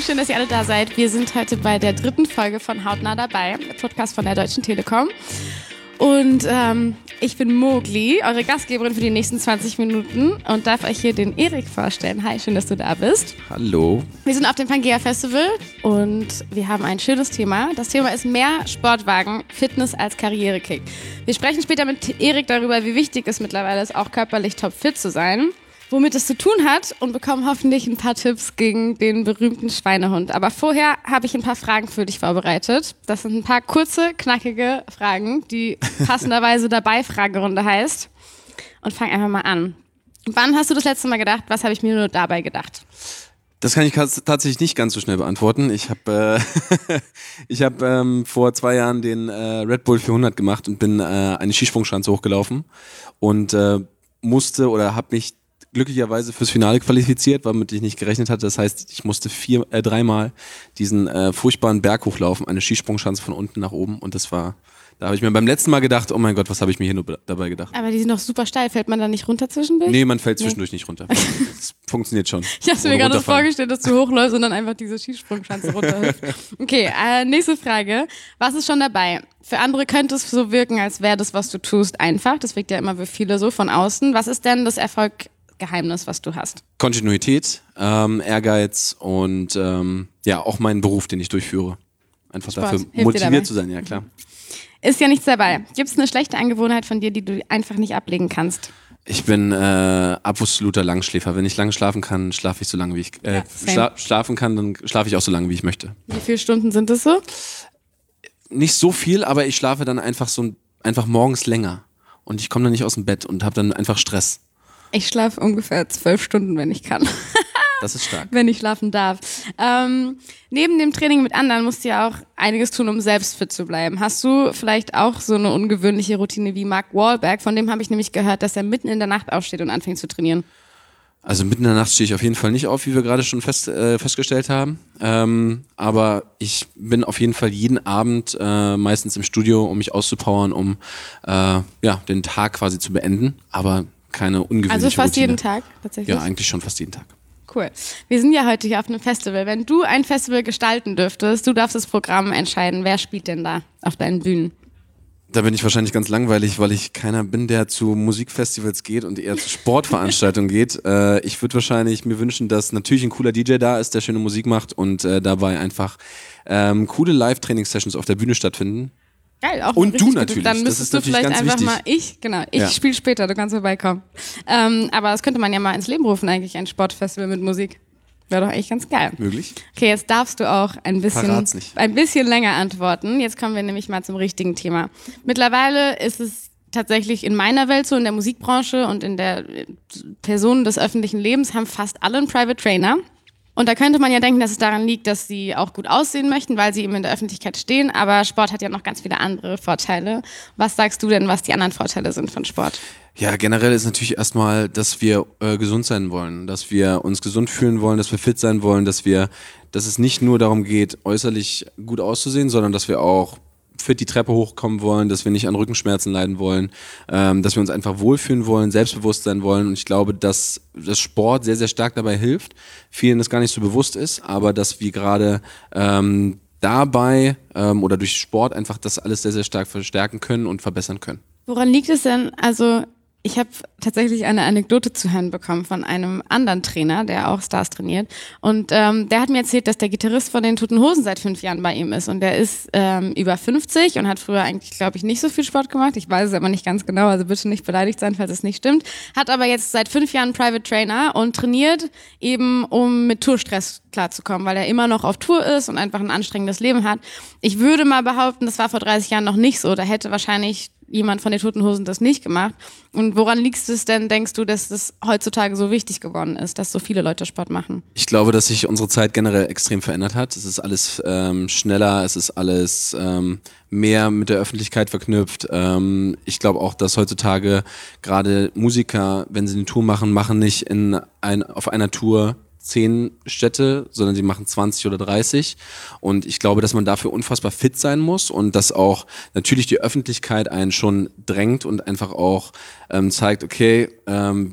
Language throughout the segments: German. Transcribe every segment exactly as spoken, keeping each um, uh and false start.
schön, dass ihr alle da seid. Wir sind heute bei der dritten Folge von Hautnah dabei, der Podcast von der Deutschen Telekom. Und ähm, ich bin Mogli, eure Gastgeberin für die nächsten zwanzig Minuten und darf euch hier den Erik vorstellen. Hi, schön, dass du da bist. Hallo. Wir sind auf dem Pangea Festival und wir haben ein schönes Thema. Das Thema ist mehr Sportwagen, Fitness als Karrierekick. Wir sprechen später mit Erik darüber, wie wichtig es mittlerweile ist, auch körperlich topfit zu sein, womit es zu tun hat und bekommen hoffentlich ein paar Tipps gegen den berühmten Schweinehund. Aber vorher habe ich ein paar Fragen für dich vorbereitet. Das sind ein paar kurze, knackige Fragen, die passenderweise dabei Fragerunde heißt. Und fang einfach mal an. Wann hast du das letzte Mal gedacht, was habe ich mir nur dabei gedacht? Das kann ich tatsächlich nicht ganz so schnell beantworten. Ich habe äh, ich hab, ähm, vor zwei Jahren den äh, Red Bull vierhundert gemacht und bin äh, eine Skisprungschanze hochgelaufen und äh, musste oder habe mich glücklicherweise fürs Finale qualifiziert, womit ich nicht gerechnet hatte. Das heißt, ich musste vier, äh, dreimal diesen äh, furchtbaren Berg hochlaufen, eine Skisprungschanze von unten nach oben. Und das war, da habe ich mir beim letzten Mal gedacht, oh mein Gott, was habe ich mir hier nur be- dabei gedacht. Aber die sind doch super steil. Fällt man da nicht runter zwischendurch? Nee, man fällt zwischendurch nee. nicht runter. Das funktioniert schon. Ich habe mir gerade vorgestellt, dass du hochläufst und dann einfach diese Skisprungschanze runterhüpft. Okay, äh, nächste Frage. Was ist schon dabei? Für andere könnte es so wirken, als wäre das, was du tust, einfach. Das wirkt ja immer für viele so von außen. Was ist denn das Erfolg Geheimnis, was du hast? Kontinuität, ähm, Ehrgeiz und ähm, ja, auch meinen Beruf, den ich durchführe. Einfach Sport. dafür Hilft motiviert zu sein, ja klar. Ist ja nichts dabei. Gibt es eine schlechte Angewohnheit von dir, die du einfach nicht ablegen kannst? Ich bin äh, absoluter Langschläfer. Wenn ich lange schlafen kann, schlafe ich so lange, wie ich äh, ja, schla- schlafen kann, dann schlafe ich auch so lange, wie ich möchte. Wie viele Stunden sind es so? Nicht so viel, aber ich schlafe dann einfach so einfach morgens länger. Und ich komme dann nicht aus dem Bett und habe dann einfach Stress. Ich schlafe ungefähr zwölf Stunden, wenn ich kann. Das ist stark. Wenn ich schlafen darf. Ähm, neben dem Training mit anderen musst du ja auch einiges tun, um selbst fit zu bleiben. Hast du vielleicht auch so eine ungewöhnliche Routine wie Mark Wahlberg? Von dem habe ich nämlich gehört, dass er mitten in der Nacht aufsteht und anfängt zu trainieren. Also mitten in der Nacht stehe ich auf jeden Fall nicht auf, wie wir gerade schon fest, äh, festgestellt haben. Ähm, aber ich bin auf jeden Fall jeden Abend äh, meistens im Studio, um mich auszupowern, um äh, ja, den Tag quasi zu beenden. Aber keine ungewöhnliche Also fast Routine. jeden Tag tatsächlich? Ja, eigentlich schon fast jeden Tag. Cool. Wir sind ja heute hier auf einem Festival. Wenn du ein Festival gestalten dürftest, du darfst das Programm entscheiden. Wer spielt denn da auf deinen Bühnen? Da bin ich wahrscheinlich ganz langweilig, weil ich keiner bin, der zu Musikfestivals geht und eher zu Sportveranstaltungen geht. Äh, ich würde wahrscheinlich mir wünschen, dass natürlich ein cooler D J da ist, der schöne Musik macht und äh, dabei einfach ähm, coole Live-Training-Sessions auf der Bühne stattfinden. Geil, auch und du gut. natürlich. Dann das müsstest ist du natürlich vielleicht ganz einfach wichtig. mal, ich, genau, ich Ja. spiele später, du kannst vorbeikommen. Ähm, aber das könnte man ja mal ins Leben rufen eigentlich, ein Sportfestival mit Musik. Wäre doch eigentlich ganz geil. Möglich. Okay, jetzt darfst du auch ein bisschen, Verrat's nicht. ein bisschen länger antworten. Jetzt kommen wir nämlich mal zum richtigen Thema. Mittlerweile ist es tatsächlich in meiner Welt so, in der Musikbranche und in der Personen des öffentlichen Lebens haben fast alle einen Private Trainer. Und da könnte man ja denken, dass es daran liegt, dass sie auch gut aussehen möchten, weil sie eben in der Öffentlichkeit stehen. Aber Sport hat ja noch ganz viele andere Vorteile. Was sagst du denn, was die anderen Vorteile sind von Sport? Ja, generell ist natürlich erstmal, dass wir äh, gesund sein wollen, dass wir uns gesund fühlen wollen, dass wir fit sein wollen, dass wir, dass es nicht nur darum geht, äußerlich gut auszusehen, sondern dass wir auch fit die Treppe hochkommen wollen, dass wir nicht an Rückenschmerzen leiden wollen, ähm, dass wir uns einfach wohlfühlen wollen, selbstbewusst sein wollen. Und ich glaube, dass das Sport sehr, sehr stark dabei hilft. Vielen das gar nicht so bewusst ist, aber dass wir gerade ähm, dabei ähm, oder durch Sport einfach das alles sehr, sehr stark verstärken können und verbessern können. Woran liegt es denn? Also ich habe tatsächlich eine Anekdote zu hören bekommen von einem anderen Trainer, der auch Stars trainiert. Und ähm, der hat mir erzählt, dass der Gitarrist von den Toten Hosen seit fünf Jahren bei ihm ist. Und der ist ähm, über fünfzig und hat früher eigentlich, glaube ich, nicht so viel Sport gemacht. Ich weiß es aber nicht ganz genau, also bitte nicht beleidigt sein, falls es nicht stimmt. Hat aber jetzt seit fünf Jahren einen Private Trainer und trainiert eben, um mit Tourstress klarzukommen, weil er immer noch auf Tour ist und einfach ein anstrengendes Leben hat. Ich würde mal behaupten, das war vor dreißig Jahren noch nicht so. Da hätte wahrscheinlich jemand von den Toten Hosen das nicht gemacht. Und woran liegt es denn, denkst du, dass das heutzutage so wichtig geworden ist, dass so viele Leute Sport machen? Ich glaube, dass sich unsere Zeit generell extrem verändert hat. Es ist alles ähm, schneller, es ist alles ähm, mehr mit der Öffentlichkeit verknüpft. Ähm, ich glaube auch, dass heutzutage gerade Musiker, wenn sie eine Tour machen, machen nicht in ein, auf einer Tour zehn Städte, sondern sie machen zwanzig oder dreißig. Und ich glaube, dass man dafür unfassbar fit sein muss und dass auch natürlich die Öffentlichkeit einen schon drängt und einfach auch ähm, zeigt, okay, ähm,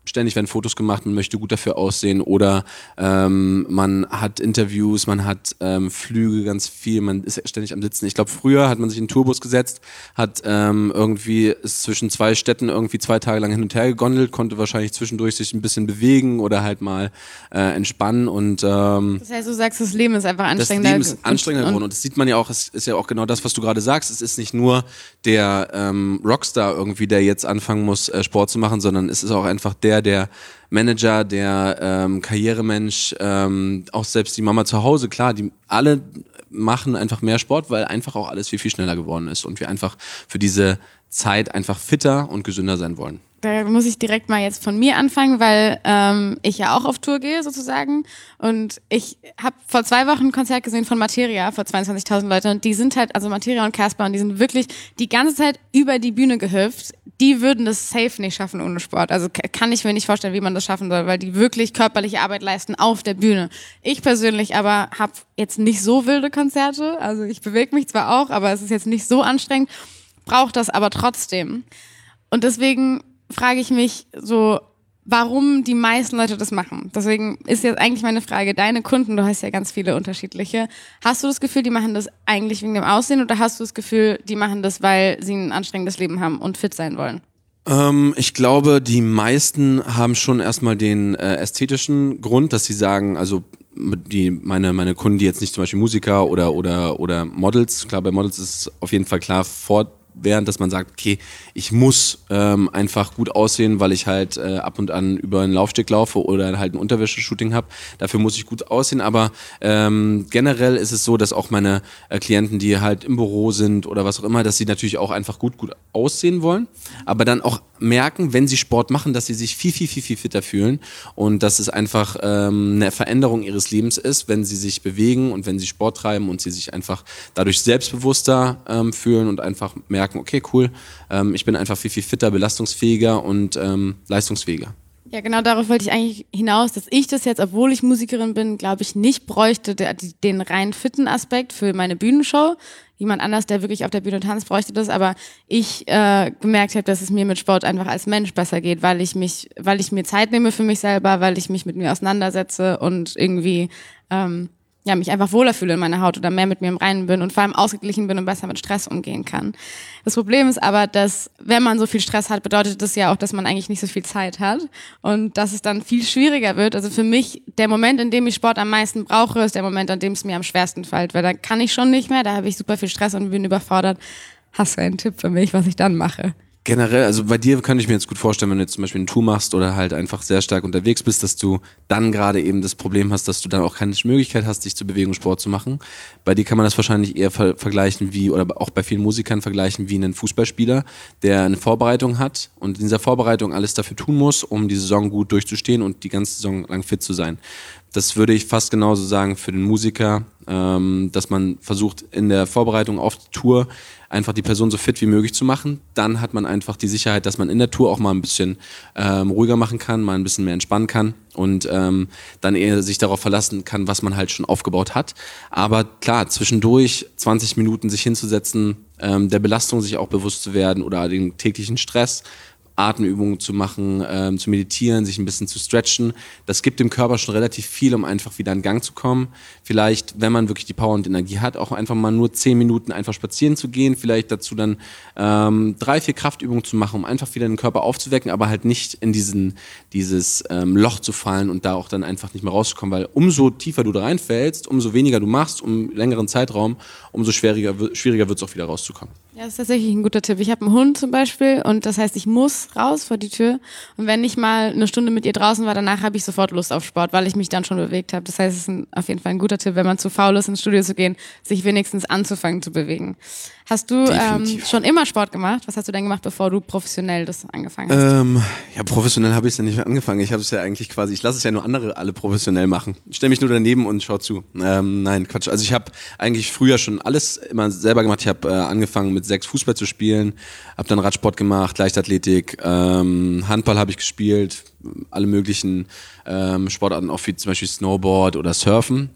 ständig werden Fotos gemacht, man möchte gut dafür aussehen oder ähm, man hat Interviews, man hat ähm, Flüge ganz viel, man ist ständig am Sitzen. Ich glaube, früher hat man sich in einen Tourbus gesetzt, hat ähm, irgendwie ist zwischen zwei Städten irgendwie zwei Tage lang hin und her gegondelt, konnte wahrscheinlich zwischendurch sich ein bisschen bewegen oder halt mal äh, entspannen und ähm, das heißt, du sagst, das Leben ist einfach anstrengender. Das Leben ist anstrengender geworden und das sieht man ja auch, es ist ja auch genau das, was du gerade sagst. Es ist nicht nur der ähm, Rockstar irgendwie, der jetzt anfangen muss, äh, Sport zu machen, sondern es ist auch einfach der, der Manager, der ähm, Karrieremensch, ähm, auch selbst die Mama zu Hause, klar, die alle machen einfach mehr Sport, weil einfach auch alles viel, viel schneller geworden ist und wir einfach für diese Zeit einfach fitter und gesünder sein wollen. Da muss ich direkt mal jetzt von mir anfangen, weil ähm, ich ja auch auf Tour gehe sozusagen und ich habe vor zwei Wochen ein Konzert gesehen von Materia vor zweiundzwanzigtausend Leute und die sind halt, also Materia und Casper und die sind wirklich die ganze Zeit über die Bühne gehüpft. Die würden das safe nicht schaffen ohne Sport. Also kann ich mir nicht vorstellen, wie man das schaffen soll, weil die wirklich körperliche Arbeit leisten auf der Bühne. Ich persönlich aber habe jetzt nicht so wilde Konzerte, also ich bewege mich zwar auch, aber es ist jetzt nicht so anstrengend, brauche das aber trotzdem. Und deswegen frage ich mich so, warum die meisten Leute das machen. Deswegen ist jetzt eigentlich meine Frage, deine Kunden, du hast ja ganz viele unterschiedliche, hast du das Gefühl, die machen das eigentlich wegen dem Aussehen oder hast du das Gefühl, die machen das, weil sie ein anstrengendes Leben haben und fit sein wollen? Ähm, ich glaube, die meisten haben schon erstmal den äh, ästhetischen Grund, dass sie sagen, also die meine meine Kunden, die jetzt nicht zum Beispiel Musiker oder oder oder Models, klar, bei Models ist es auf jeden Fall klar vor während, dass man sagt, okay, ich muss ähm, einfach gut aussehen, weil ich halt äh, ab und an über einen Laufsteg laufe oder halt ein Unterwäsche-Shooting habe. Dafür muss ich gut aussehen, aber ähm, generell ist es so, dass auch meine äh, Klienten, die halt im Büro sind oder was auch immer, dass sie natürlich auch einfach gut, gut aussehen wollen, aber dann auch merken, wenn sie Sport machen, dass sie sich viel, viel, viel, viel fitter fühlen und dass es einfach ähm, eine Veränderung ihres Lebens ist, wenn sie sich bewegen und wenn sie Sport treiben und sie sich einfach dadurch selbstbewusster ähm, fühlen und einfach merken, okay, cool, ähm, ich bin einfach viel, viel fitter, belastungsfähiger und ähm, leistungsfähiger. Ja, genau darauf wollte ich eigentlich hinaus, dass ich das jetzt, obwohl ich Musikerin bin, glaube ich, nicht bräuchte, der, den rein fitten Aspekt für meine Bühnenshow. Jemand anders, der wirklich auf der Bühne tanzt, bräuchte das, aber ich äh, gemerkt habe, dass es mir mit Sport einfach als Mensch besser geht, weil ich mich, weil ich mir Zeit nehme für mich selber, weil ich mich mit mir auseinandersetze und irgendwie ähm, ja, mich einfach wohler fühle in meiner Haut oder mehr mit mir im Reinen bin und vor allem ausgeglichen bin und besser mit Stress umgehen kann. Das Problem ist aber, dass wenn man so viel Stress hat, bedeutet das ja auch, dass man eigentlich nicht so viel Zeit hat und dass es dann viel schwieriger wird. Also für mich, der Moment, in dem ich Sport am meisten brauche, ist der Moment, an dem es mir am schwersten fällt, weil dann kann ich schon nicht mehr, da habe ich super viel Stress und bin überfordert. Hast du einen Tipp für mich, was ich dann mache? Generell, also bei dir kann ich mir jetzt gut vorstellen, wenn du jetzt zum Beispiel eine Tour machst oder halt einfach sehr stark unterwegs bist, dass du dann gerade eben das Problem hast, dass du dann auch keine Möglichkeit hast, dich zu bewegen und Sport zu machen. Bei dir kann man das wahrscheinlich eher ver- vergleichen wie, oder auch bei vielen Musikern vergleichen wie einen Fußballspieler, der eine Vorbereitung hat und in dieser Vorbereitung alles dafür tun muss, um die Saison gut durchzustehen und die ganze Saison lang fit zu sein. Das würde ich fast genauso sagen für den Musiker, ähm, dass man versucht in der Vorbereitung auf die Tour einfach die Person so fit wie möglich zu machen. Dann hat man einfach die Sicherheit, dass man in der Tour auch mal ein bisschen ähm, ruhiger machen kann, mal ein bisschen mehr entspannen kann und ähm, dann eher sich darauf verlassen kann, was man halt schon aufgebaut hat. Aber klar, zwischendurch zwanzig Minuten sich hinzusetzen, ähm, der Belastung sich auch bewusst zu werden oder den täglichen Stress, Atemübungen zu machen, ähm, zu meditieren, sich ein bisschen zu stretchen. Das gibt dem Körper schon relativ viel, um einfach wieder in Gang zu kommen. Vielleicht, wenn man wirklich die Power und Energie hat, auch einfach mal nur zehn Minuten einfach spazieren zu gehen, vielleicht dazu dann ähm, drei, vier Kraftübungen zu machen, um einfach wieder den Körper aufzuwecken, aber halt nicht in diesen, dieses ähm, Loch zu fallen und da auch dann einfach nicht mehr rauszukommen, weil umso tiefer du da reinfällst, umso weniger du machst, um längeren Zeitraum, umso schwieriger, schwieriger wird es auch wieder rauszukommen. Ja, das ist tatsächlich ein guter Tipp. Ich habe einen Hund zum Beispiel und das heißt, ich muss raus vor die Tür und wenn ich mal eine Stunde mit ihr draußen war, danach habe ich sofort Lust auf Sport, weil ich mich dann schon bewegt habe. Das heißt, es ist ein, auf jeden Fall ein guter Tipp, wenn man zu faul ist, ins Studio zu gehen, sich wenigstens anzufangen zu bewegen. Hast du ähm, schon immer Sport gemacht? Was hast du denn gemacht, bevor du professionell das angefangen hast? Ähm, ja, professionell habe ich es ja nicht mehr angefangen. Ich habe es ja eigentlich quasi, ich lasse es ja nur andere alle professionell machen. Ich stelle mich nur daneben und schau zu. Ähm, nein, Quatsch. Also ich habe eigentlich früher schon alles immer selber gemacht. Ich habe äh, angefangen mit sechs Fußball zu spielen, habe dann Radsport gemacht, Leichtathletik, ähm, Handball habe ich gespielt, alle möglichen ähm, Sportarten, auch wie zum Beispiel Snowboard oder Surfen.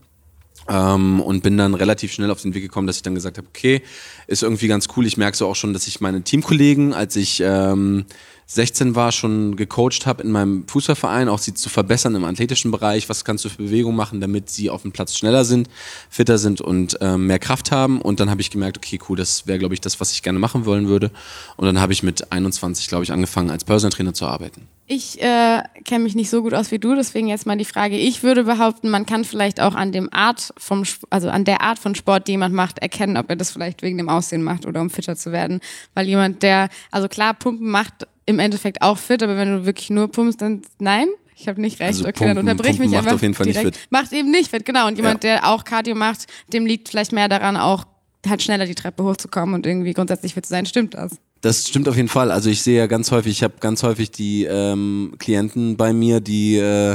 Ähm, und bin dann relativ schnell auf den Weg gekommen, dass ich dann gesagt habe, okay, ist irgendwie ganz cool. Ich merke so auch schon, dass ich meine Teamkollegen, als ich ähm, sechzehn war, schon gecoacht habe in meinem Fußballverein, auch sie zu verbessern im athletischen Bereich. Was kannst du für Bewegungen machen, damit sie auf dem Platz schneller sind, fitter sind und ähm, mehr Kraft haben. Und dann habe ich gemerkt, okay, cool, das wäre, glaube ich, das, was ich gerne machen wollen würde. Und dann habe ich mit einundzwanzig, glaube ich, angefangen, als Personal Trainer zu arbeiten. Ich äh, kenne mich nicht so gut aus wie du, deswegen jetzt mal die Frage. Ich würde behaupten, man kann vielleicht auch an dem Art vom, also an der Art von Sport, die jemand macht, erkennen, ob er das vielleicht wegen dem Aussehen macht oder um fitter zu werden. Weil jemand, der, also klar, Pumpen macht im Endeffekt auch fit, aber wenn du wirklich nur pumpst, dann nein. Ich habe nicht recht. Also okay, Pumpen, dann unterbrich Pumpen mich macht einfach auf jeden Fall direkt. nicht fit. Macht eben nicht fit, genau. Und jemand, Ja. der auch Cardio macht, dem liegt vielleicht mehr daran, auch halt schneller die Treppe hochzukommen und irgendwie grundsätzlich fit zu sein. Stimmt das? Das stimmt auf jeden Fall. Also ich sehe ja ganz häufig, ich habe ganz häufig die ähm, Klienten bei mir, die äh,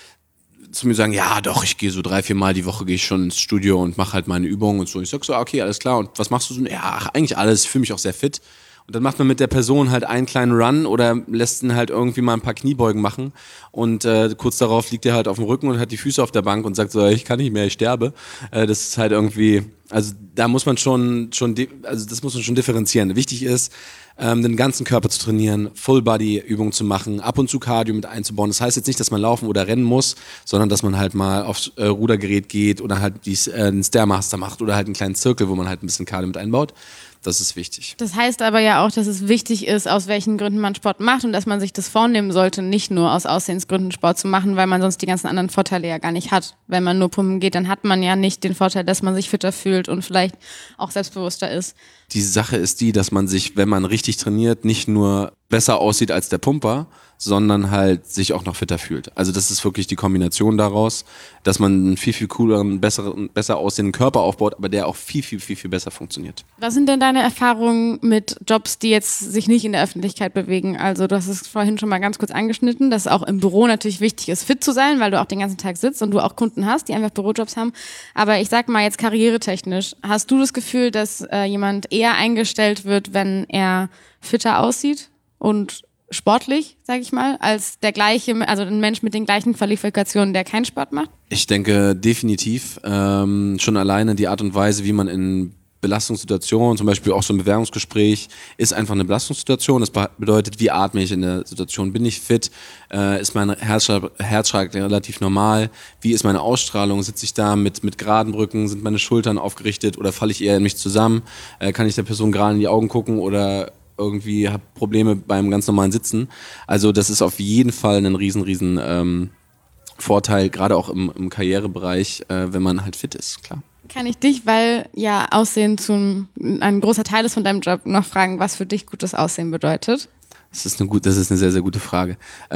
zu mir sagen, ja doch, ich gehe so drei, vier Mal die Woche gehe ich schon ins Studio und mache halt meine Übungen und so. Ich sag so, okay, alles klar. Und was machst du so? Ja, ach, eigentlich alles. Ich fühle mich auch sehr fit. Und dann macht man mit der Person halt einen kleinen Run oder lässt ihn halt irgendwie mal ein paar Kniebeugen machen und äh, kurz darauf liegt er halt auf dem Rücken und hat die Füße auf der Bank und sagt so, ich kann nicht mehr, ich sterbe. Äh, das ist halt irgendwie, also da muss man schon, schon, also das muss man schon differenzieren. Wichtig ist, ähm, den ganzen Körper zu trainieren, Full-Body-Übungen zu machen, ab und zu Cardio mit einzubauen. Das heißt jetzt nicht, dass man laufen oder rennen muss, sondern dass man halt mal aufs äh, Rudergerät geht oder halt die, äh, einen Stairmaster macht oder halt einen kleinen Zirkel, wo man halt ein bisschen Cardio mit einbaut. Das ist wichtig. Das heißt aber ja auch, dass es wichtig ist, aus welchen Gründen man Sport macht und dass man sich das vornehmen sollte, nicht nur aus Aussehensgründen Sport zu machen, weil man sonst die ganzen anderen Vorteile ja gar nicht hat. Wenn man nur pumpen geht, dann hat man ja nicht den Vorteil, dass man sich fitter fühlt und vielleicht auch selbstbewusster ist. Die Sache ist die, dass man sich, wenn man richtig trainiert, nicht nur besser aussieht als der Pumper, sondern halt sich auch noch fitter fühlt. Also das ist wirklich die Kombination daraus, dass man einen viel, viel cooleren, besseren, besser aussehenden Körper aufbaut, aber der auch viel, viel, viel, viel besser funktioniert. Was sind denn deine Erfahrungen mit Jobs, die jetzt sich nicht in der Öffentlichkeit bewegen? Also du hast es vorhin schon mal ganz kurz angeschnitten, dass auch im Büro natürlich wichtig ist, fit zu sein, weil du auch den ganzen Tag sitzt und du auch Kunden hast, die einfach Bürojobs haben. Aber ich sag mal jetzt karrieretechnisch, hast du das Gefühl, dass äh, jemand eher eingestellt wird, wenn er fitter aussieht und sportlich, sage ich mal, als der gleiche, also ein Mensch mit den gleichen Qualifikationen, der keinen Sport macht? Ich denke definitiv, ähm, schon alleine die Art und Weise, wie man in Belastungssituationen, zum Beispiel auch so ein Bewerbungsgespräch, ist einfach eine Belastungssituation. Das bedeutet, wie atme ich in der Situation? Bin ich fit? Äh, ist mein Herzschlag, Herzschlag relativ normal? Wie ist meine Ausstrahlung? Sitze ich da mit, mit geraden Rücken? Sind meine Schultern aufgerichtet oder falle ich eher in mich zusammen? Äh, kann ich der Person gerade in die Augen gucken oder irgendwie habe Probleme beim ganz normalen Sitzen? Also das ist auf jeden Fall ein riesen, riesen ähm, Vorteil, gerade auch im, im Karrierebereich, äh, wenn man halt fit ist, klar. Kann ich dich, weil ja Aussehen zum, ein großer Teil ist von deinem Job, noch fragen, was für dich gutes Aussehen bedeutet? Das ist eine gut, das ist eine sehr, sehr gute Frage.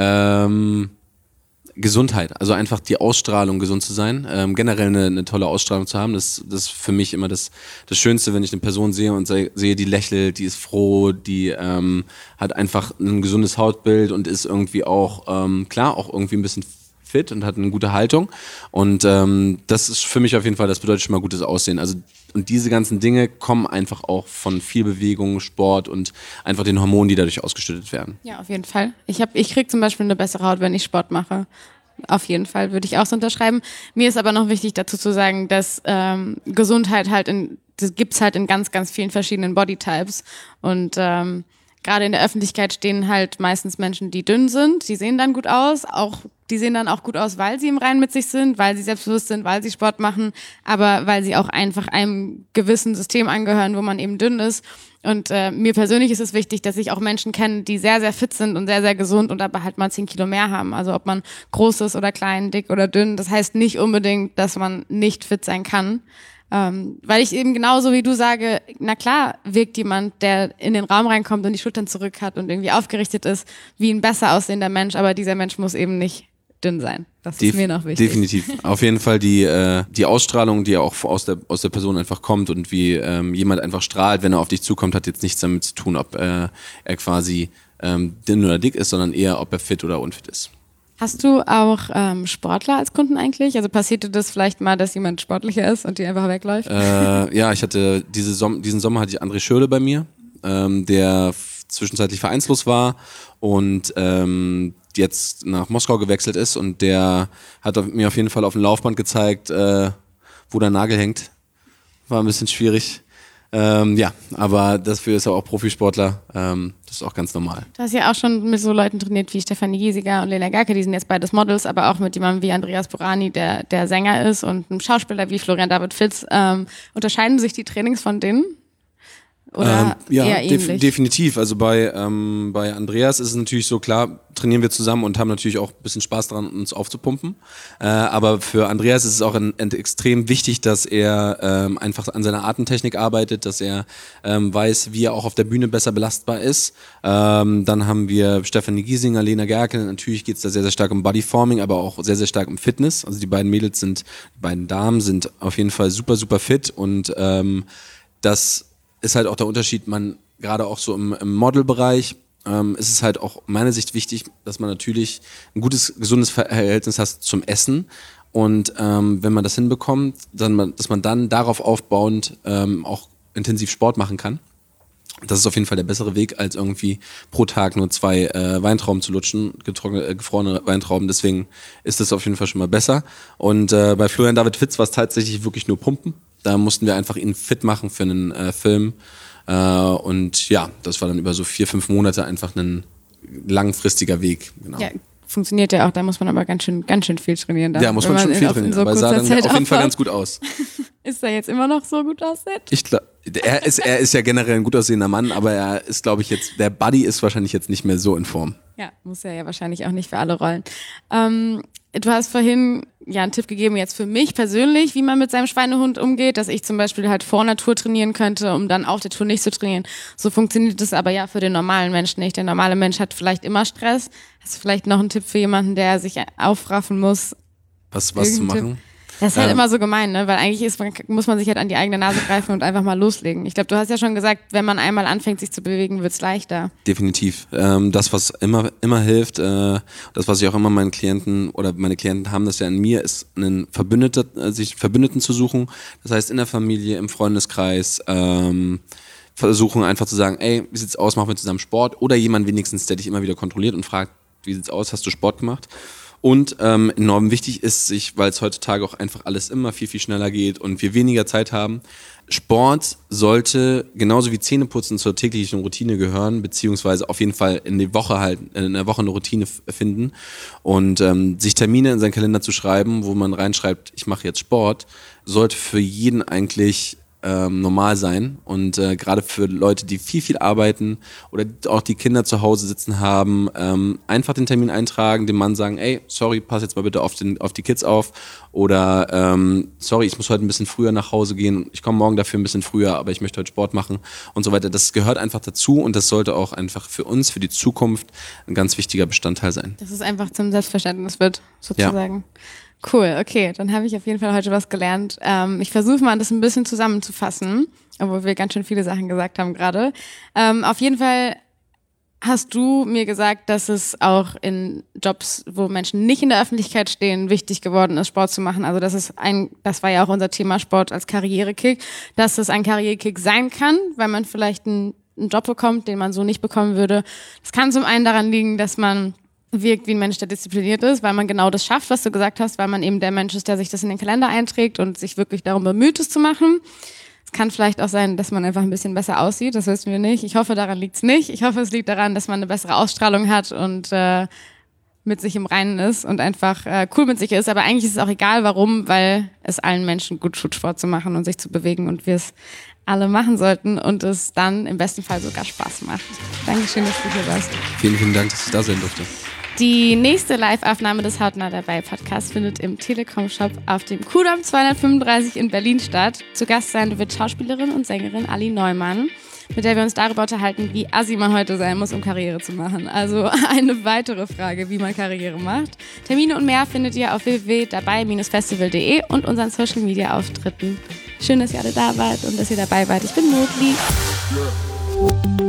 Ähm, Gesundheit, also einfach die Ausstrahlung, gesund zu sein, ähm, generell eine, eine tolle Ausstrahlung zu haben, das, das ist für mich immer das, das Schönste, wenn ich eine Person sehe und se- sehe, die lächelt, die ist froh, die ähm, hat einfach ein gesundes Hautbild und ist irgendwie auch, ähm, klar, auch irgendwie ein bisschen fit und hat eine gute Haltung und ähm, das ist für mich auf jeden Fall, das bedeutet schon mal gutes Aussehen. Also und diese ganzen Dinge kommen einfach auch von viel Bewegung, Sport und einfach den Hormonen, die dadurch ausgeschüttet werden. Ja, auf jeden Fall. Ich hab, ich krieg zum Beispiel eine bessere Haut, wenn ich Sport mache. Auf jeden Fall würde ich auch so unterschreiben. Mir ist aber noch wichtig dazu zu sagen, dass ähm, Gesundheit halt in, das gibt's halt in ganz, ganz vielen verschiedenen Bodytypes und ähm, gerade in der Öffentlichkeit stehen halt meistens Menschen, die dünn sind, die sehen dann gut aus, auch die sehen dann auch gut aus, weil sie im Reinen mit sich sind, weil sie selbstbewusst sind, weil sie Sport machen, aber weil sie auch einfach einem gewissen System angehören, wo man eben dünn ist. Und äh, mir persönlich ist es wichtig, dass ich auch Menschen kenne, die sehr, sehr fit sind und sehr, sehr gesund und aber halt mal zehn Kilo mehr haben. Also ob man groß ist oder klein, dick oder dünn, das heißt nicht unbedingt, dass man nicht fit sein kann. Ähm, weil ich eben genauso wie du sage, na klar wirkt jemand, der in den Raum reinkommt und die Schultern zurück hat und irgendwie aufgerichtet ist, wie ein besser aussehender Mensch, aber dieser Mensch muss eben nicht dünn sein. Das Def- ist mir noch wichtig. Definitiv. Auf jeden Fall die, äh, die Ausstrahlung, die auch aus der, aus der Person einfach kommt und wie ähm, jemand einfach strahlt, wenn er auf dich zukommt, hat jetzt nichts damit zu tun, ob äh, er quasi ähm, dünn oder dick ist, sondern eher, ob er fit oder unfit ist. Hast du auch ähm, Sportler als Kunden eigentlich? Also passiert dir das vielleicht mal, dass jemand sportlicher ist und die einfach wegläuft? Äh, ja, ich hatte diese Som- diesen Sommer hatte ich André Schürle bei mir, ähm, der f- zwischenzeitlich vereinslos war und ähm, jetzt nach Moskau gewechselt ist und der hat auf, mir auf jeden Fall auf dem Laufband gezeigt, äh, wo der Nagel hängt. War ein bisschen schwierig. Ähm, ja, aber dafür ist er auch Profisportler. Ähm, das ist auch ganz normal. Du hast ja auch schon mit so Leuten trainiert wie Stefanie Giesiger und Lena Gerke, die sind jetzt beides Models, aber auch mit jemandem wie Andreas Burani, der, der Sänger ist, und einem Schauspieler wie Florian David Fitz. Ähm, unterscheiden sich die Trainings von denen? Oder ähm, ja, eher ähnlich? Def- definitiv. Also bei, ähm, bei Andreas ist es natürlich so, klar, trainieren wir zusammen und haben natürlich auch ein bisschen Spaß daran, uns aufzupumpen. Äh, aber für Andreas ist es auch ein, ein extrem wichtig, dass er ähm, einfach an seiner Atemtechnik arbeitet, dass er ähm, weiß, wie er auch auf der Bühne besser belastbar ist. Ähm, dann haben wir Stefanie Giesinger, Lena Gerke. Natürlich geht es da sehr, sehr stark um Bodyforming, aber auch sehr, sehr stark um Fitness. Also die beiden Mädels sind, die beiden Damen sind auf jeden Fall super, super fit und ähm, das ist halt auch der Unterschied, man gerade auch so im, im Modelbereich ähm, ist es halt auch meiner Sicht wichtig, dass man natürlich ein gutes, gesundes Verhältnis hat zum Essen und ähm, wenn man das hinbekommt, dann man, dass man dann darauf aufbauend ähm, auch intensiv Sport machen kann. Das ist auf jeden Fall der bessere Weg, als irgendwie pro Tag nur zwei äh, Weintrauben zu lutschen, getrocknete, äh, gefrorene Weintrauben. Deswegen ist das auf jeden Fall schon mal besser. Und äh, bei Florian David Fitz war es tatsächlich wirklich nur Pumpen. Da mussten wir einfach ihn fit machen für einen äh, Film. Äh, und ja, das war dann über so vier, fünf Monate einfach ein langfristiger Weg. Genau. Ja, funktioniert ja auch, da muss man aber ganz schön, ganz schön viel trainieren. Da, ja, muss man schon viel trainieren, so aber sah dann Zeit auf jeden Fall aufbaut. Ganz gut aus. Ist er jetzt immer noch so gut aussieht? Ich glaube, er ist, er ist ja generell ein gut aussehender Mann, aber er ist, glaube ich, jetzt, der Buddy ist wahrscheinlich jetzt nicht mehr so in Form. Ja, muss er ja wahrscheinlich auch nicht für alle Rollen. Ähm, du hast vorhin ja einen Tipp gegeben, jetzt für mich persönlich, wie man mit seinem Schweinehund umgeht, dass ich zum Beispiel halt vor einer Tour trainieren könnte, um dann auf der Tour nicht zu trainieren. So funktioniert das aber ja für den normalen Menschen nicht. Der normale Mensch hat vielleicht immer Stress. Hast du vielleicht noch einen Tipp für jemanden, der sich aufraffen muss? Was, was zu machen? Das ist halt ähm. immer so gemein, ne? Weil eigentlich ist, muss man sich halt an die eigene Nase greifen und einfach mal loslegen. Ich glaube, du hast ja schon gesagt, wenn man einmal anfängt, sich zu bewegen, wird's leichter. Definitiv. Ähm, das, was immer, immer hilft, äh, das, was ich auch immer meinen Klienten oder meine Klienten haben, das ja in mir, ist einen Verbündeten, äh, sich Verbündeten zu suchen. Das heißt, in der Familie, im Freundeskreis, ähm, versuchen einfach zu sagen, ey, wie sieht's aus, machen wir zusammen Sport? Oder jemand wenigstens, der dich immer wieder kontrolliert und fragt, wie sieht's aus, hast du Sport gemacht? Und ähm, enorm wichtig ist sich, weil es heutzutage auch einfach alles immer viel, viel schneller geht und wir weniger Zeit haben, Sport sollte genauso wie Zähneputzen zur täglichen Routine gehören, beziehungsweise auf jeden Fall in die Woche halt, in der Woche eine Routine finden und ähm, sich Termine in seinen Kalender zu schreiben, wo man reinschreibt, ich mache jetzt Sport, sollte für jeden eigentlich Ähm, normal sein und äh, gerade für Leute, die viel, viel arbeiten oder auch die Kinder zu Hause sitzen haben, ähm, einfach den Termin eintragen, dem Mann sagen, ey, sorry, pass jetzt mal bitte auf, den, auf die Kids auf oder ähm, sorry, ich muss heute ein bisschen früher nach Hause gehen, ich komme morgen dafür ein bisschen früher, aber ich möchte heute Sport machen und so weiter. Das gehört einfach dazu und das sollte auch einfach für uns, für die Zukunft ein ganz wichtiger Bestandteil sein. Dass es einfach zum Selbstverständnis wird, sozusagen. Ja. Cool, okay, dann habe ich auf jeden Fall heute was gelernt. Ähm, ich versuche mal, das ein bisschen zusammenzufassen, obwohl wir ganz schön viele Sachen gesagt haben gerade. Ähm, auf jeden Fall hast du mir gesagt, dass es auch in Jobs, wo Menschen nicht in der Öffentlichkeit stehen, wichtig geworden ist, Sport zu machen. Also das ist ein, das war ja auch unser Thema Sport als Karrierekick, dass es ein Karrierekick sein kann, weil man vielleicht einen, einen Job bekommt, den man so nicht bekommen würde. Das kann zum einen daran liegen, dass man wirkt wie ein Mensch, der diszipliniert ist, weil man genau das schafft, was du gesagt hast, weil man eben der Mensch ist, der sich das in den Kalender einträgt und sich wirklich darum bemüht, es zu machen. Es kann vielleicht auch sein, dass man einfach ein bisschen besser aussieht, das wissen wir nicht. Ich hoffe, daran liegt's nicht. Ich hoffe, es liegt daran, dass man eine bessere Ausstrahlung hat und äh, mit sich im Reinen ist und einfach äh, cool mit sich ist. Aber eigentlich ist es auch egal, warum, weil es allen Menschen gut tut, Sport zu machen und sich zu bewegen und wir es alle machen sollten und es dann im besten Fall sogar Spaß macht. Dankeschön, dass du hier warst. Vielen, vielen Dank, dass ich da sein durfte. Die nächste Live-Aufnahme des Hautnah dabei Podcasts findet im Telekom-Shop auf dem Kudamm zweihundertfünfunddreißig in Berlin statt. Zu Gast sein wird Schauspielerin und Sängerin Ali Neumann, mit der wir uns darüber unterhalten, wie assi man heute sein muss, um Karriere zu machen. Also eine weitere Frage, wie man Karriere macht. Termine und mehr findet ihr auf w w w punkt dabei Bindestrich festival punkt de und unseren Social-Media-Auftritten. Schön, dass ihr alle da wart und dass ihr dabei wart. Ich bin Motli.